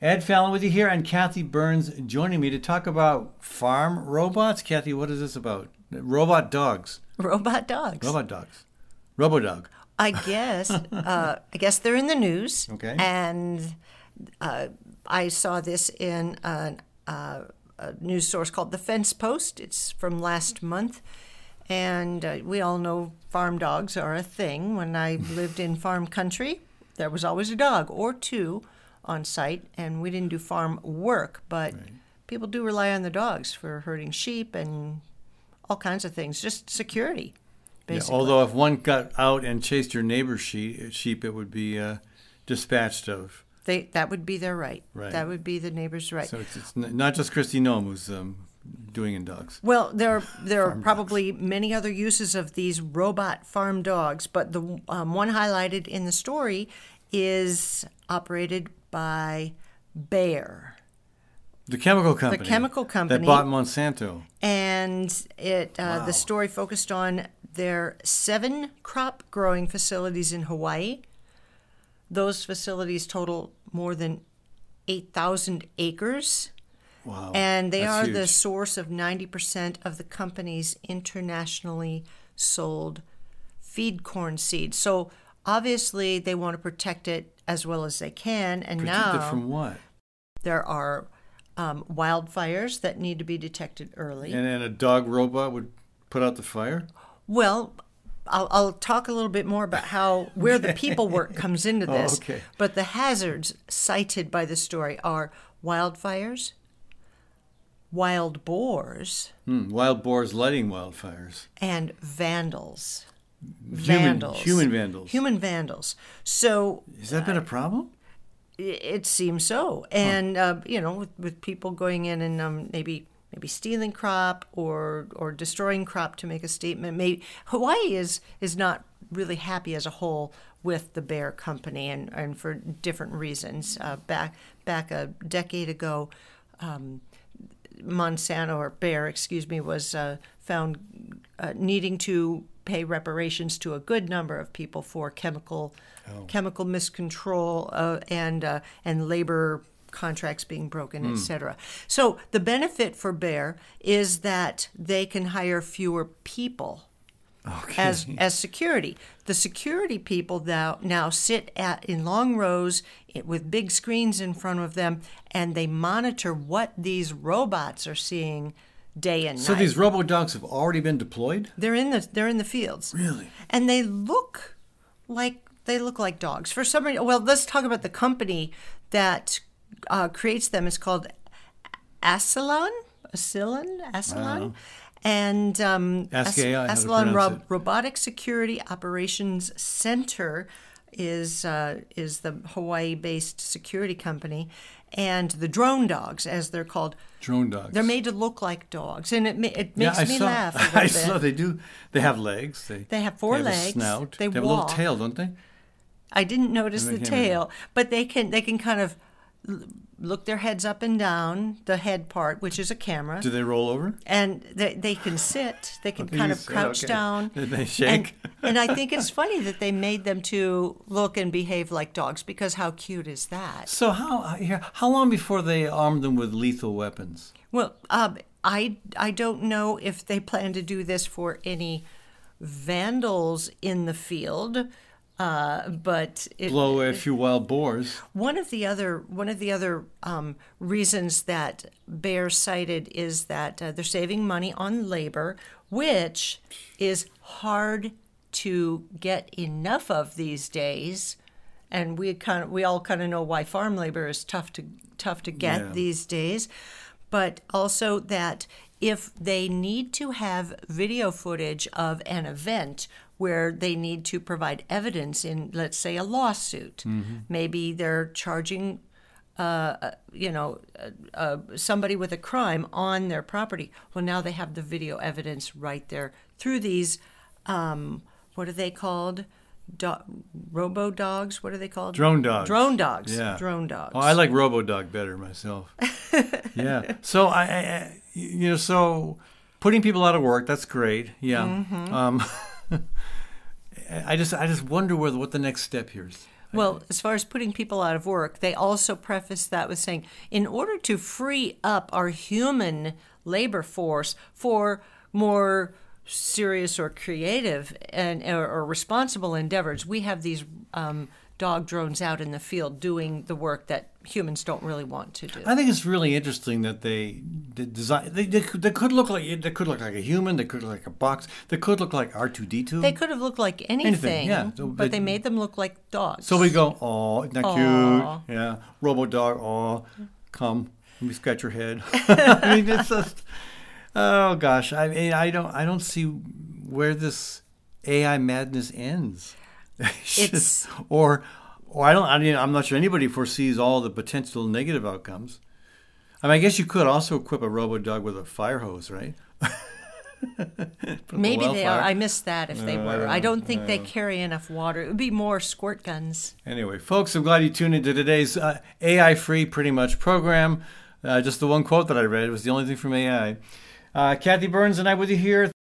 Ed Fallon with you here, and Kathy Burns joining me to talk about farm robots. Kathy, what is this about? Robot dogs. Robot dogs. Robot dogs. Robodog. I guess they're in the news. Okay. And I saw this in a news source called The Fence Post. It's from last month. And we all know farm dogs are a thing. When I lived in farm country, there was always a dog or two on site, and we didn't do farm work, but people do rely on the dogs for herding sheep and all kinds of things, just security, basically. Yeah, although if one got out and chased your neighbor's sheep, it would be dispatched of. That would be their right. Right. That would be the neighbor's right. So it's not just Christy Noem who's doing in dogs. Well, there are probably many other uses of these robot farm dogs, but the one highlighted in the story is operated by Bayer. The chemical company. The chemical company. That bought Monsanto. And the story focused on their 7 crop growing facilities in Hawaii. Those facilities total more than 8,000 acres. Wow. And they are huge. the source of 90% of the company's internationally sold feed corn seed. So obviously they want to protect it as well as they can. And Protect now it from what? there are wildfires that need to be detected early. And a dog robot would put out the fire? Well, I'll talk a little bit more about where the people work comes into this. Oh, okay. But the hazards cited by the story are wildfires, wild boars, Wild boars lighting wildfires. and vandals. Human vandals. Human vandals. So Has that been a problem? it seems so. And, with people going in and maybe stealing crop or destroying crop to make a statement. Hawaii is not really happy as a whole with the Bayer company and for different reasons. Back a decade ago, Monsanto, or Bayer, was found needing to pay reparations to a good number of people for chemical miscontrol and labor contracts being broken, etc. So the benefit for Bayer is that they can hire fewer people as security. The security people now sit in long rows with big screens in front of them, and they monitor what these robots are seeing day and night. So these robo-dogs have already been deployed? They're in the fields. Really? And they look like dogs. For some reason, well, let's talk about the company that creates them. It's called Acylon, and Ask AI how to Acylon pronounce it. Robotic Security Operations Center is the Hawaii-based security company, and the drone dogs, as they're called. Drone dogs. They're made to look like dogs, and it makes me laugh a little I bit. saw they do. They have legs. They have 4 they have legs. A snout. They have a walk. little tail, don't they? I didn't notice the can't tail, but they can kind of look their heads up and down, the head part, which is a camera. Do they roll over? And they can sit. They can kind of sit, crouch okay. down. Did they shake? And I think it's funny that they made them to look and behave like dogs, because how cute is that? So how long before they arm them with lethal weapons? Well, I don't know if they plan to do this for any vandals in the field. But blow away a few wild boars. One of the other reasons that Bayer cited is that they're saving money on labor, which is hard to get enough of these days. And we all kind of know why farm labor is tough to get these days, but also that if they need to have video footage of an event where they need to provide evidence in, let's say, a lawsuit, maybe they're charging somebody with a crime on their property. Well, now they have the video evidence right there through these, what are they called? Robo-dogs? What are they called? Drone dogs. Drone dogs. Yeah. Drone dogs. Oh, I like Robo-dog better myself. Yeah. So so putting people out of work, that's great. Yeah. I just wonder what the next step here is. Well, as far as putting people out of work, they also preface that with saying, in order to free up our human labor force for more serious or creative or responsible endeavors, we have these dog drones out in the field doing the work that humans don't really want to do. I think it's really interesting that they design. They could look like a human. They could look like a box. They could look like R2-D2. They could have looked like anything, yeah. but they made them look like dogs. So we go, oh, isn't that cute? Yeah, Robo Dog. Oh, come, let me scratch your head. I mean, it's just, oh gosh. I mean, I don't see where this AI madness ends. It's or I'm not sure anybody foresees all the potential negative outcomes. I mean, I guess you could also equip a Robo Dog with a fire hose, right? Maybe they are. I missed that if they were. I don't think they carry enough water. It would be more squirt guns. Anyway, folks, I'm glad you tuned into today's AI-free pretty much program. Just the one quote that I read was the only thing from AI. Kathy Burns and I with you here.